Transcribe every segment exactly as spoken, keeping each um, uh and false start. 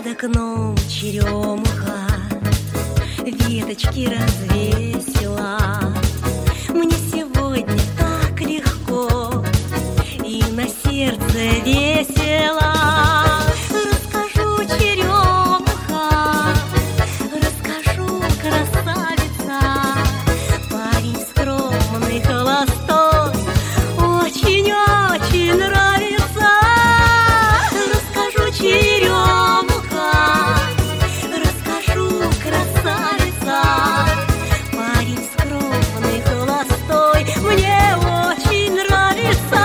окном черемуха веточки развесила. Мне сегодня так легко и на сердце весело. Расскажу, черемуха, расскажу, красавица. Парень скромный, холостой, очень-очень нравится. Расскажу, черемуха, расскажу, красавица. Парень скромный, холостой, мне очень нравится.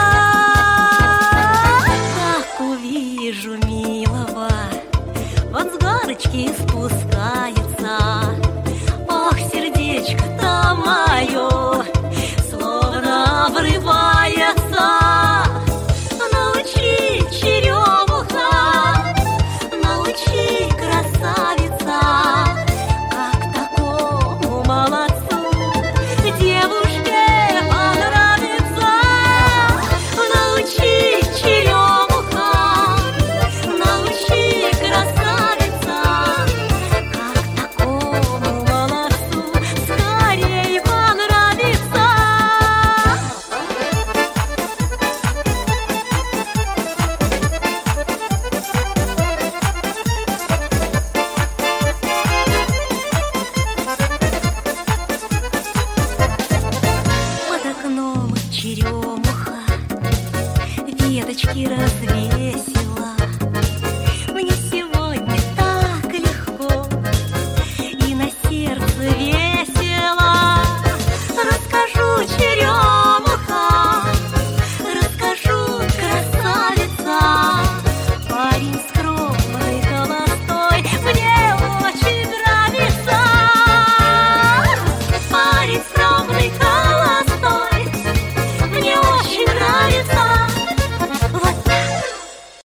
Как увижу милого, вот с горочки спустится.